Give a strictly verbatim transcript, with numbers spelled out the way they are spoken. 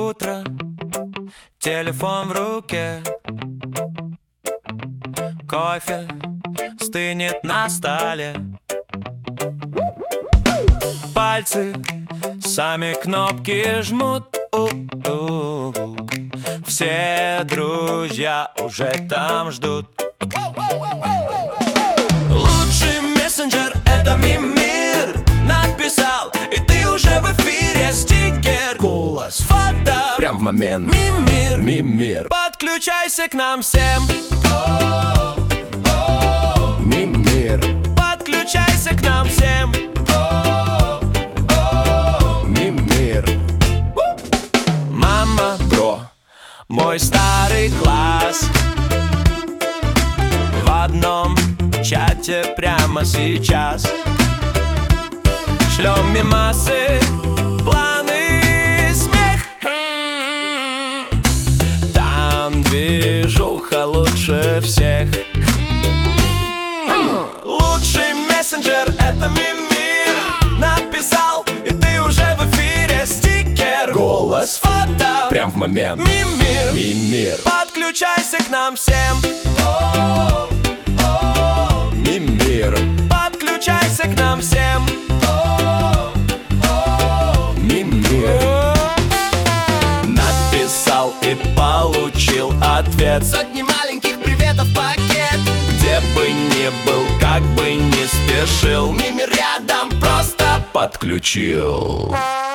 утро, телефон в руке, кофе стынет на столе, пальцы сами кнопки жмут. У-у-у. Все друзья уже там ждут. Лучший мессенджер — это Мимир. Написал, и ты уже в эфире. Стикер, голос, фото, прям в момент. Мимир, Мимир. подключайся к нам всем. Мимир. Подключайся к нам всем. Мимир. Мама, Бро. мой старый класс в одном чате прямо сейчас. Шлем мемасы, планы, смех. Там движуха лучше всех. Лучший мессенджер — это Мимир. Написал, и ты уже в эфире. Стикер, Голос, фото, прям в момент. Мимир, Мимир. подключайся к нам всем. Мимир. Подключайся к нам всем. Мимир. Написал и получил ответ. Сотни маленьких приветов пакет. Где бы ни был, как бы ни спешил, Мимир рядом, просто подключил.